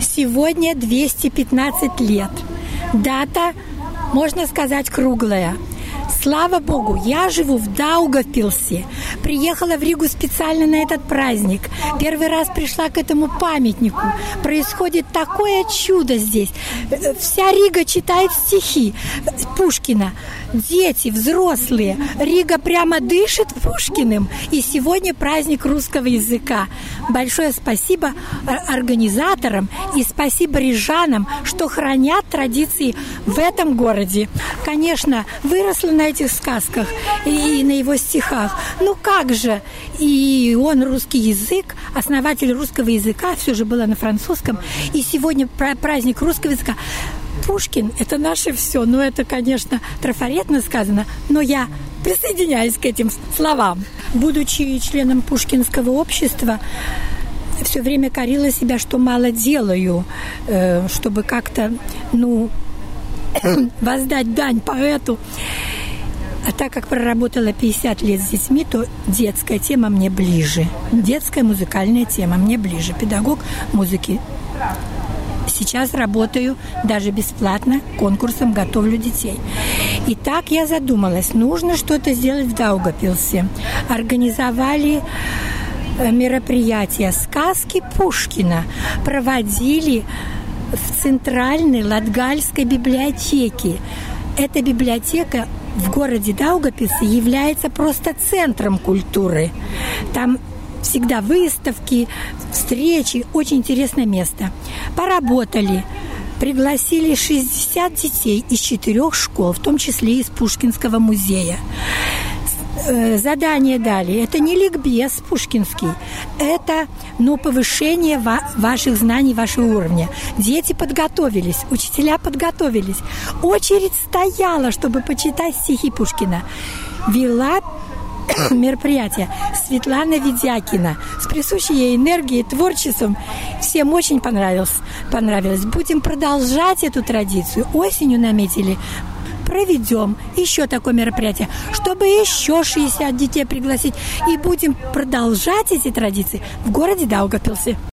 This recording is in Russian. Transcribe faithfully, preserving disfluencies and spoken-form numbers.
Сегодня двести пятнадцать лет. Дата, можно сказать, круглая. Слава Богу, я живу в Даугавпилсе. Приехала в Ригу специально на этот праздник. Первый раз пришла к этому памятнику. Происходит такое чудо здесь. Вся Рига читает стихи Пушкина. Дети, взрослые. Рига прямо дышит Пушкиным. И сегодня праздник русского языка. Большое спасибо организаторам и спасибо рижанам, что хранят традиции в этом городе. Конечно, выросла на этих сказках и на его стихах. Ну как же? И он русский язык, основатель русского языка, все же было на французском. И сегодня праздник русского языка. Пушкин – это наше все. Ну, это, конечно, трафаретно сказано, но я присоединяюсь к этим словам. Будучи членом Пушкинского общества, все время корила себя, что мало делаю, чтобы как-то, ну, воздать дань поэту. А так как проработала пятьдесят лет с детьми, то детская тема мне ближе. Детская музыкальная тема мне ближе. Педагог музыки. Сейчас работаю даже бесплатно, конкурсом готовлю детей. И так я задумалась, нужно что-то сделать в Даугавпилсе. Организовали мероприятие «Сказки Пушкина». Проводили в Центральной Латгальской библиотеке. Эта библиотека в городе Даугавпилсе является просто центром культуры. Там всегда выставки, встречи, очень интересное место. Поработали, пригласили шестьдесят детей из четырех школ, в том числе из Пушкинского музея. Задание дали. Это не ликбез пушкинский, это, ну, повышение ва- ваших знаний, вашего уровня. Дети подготовились, учителя подготовились. Очередь стояла, чтобы почитать стихи Пушкина. Вела мероприятие Светлана Ведякина с присущей ей энергией, творчеством. Всем очень понравилось. понравилось. Будем продолжать эту традицию. Осенью наметили, проведем еще такое мероприятие, чтобы еще шестьдесят детей пригласить. И будем продолжать эти традиции в городе Даугавпилсе.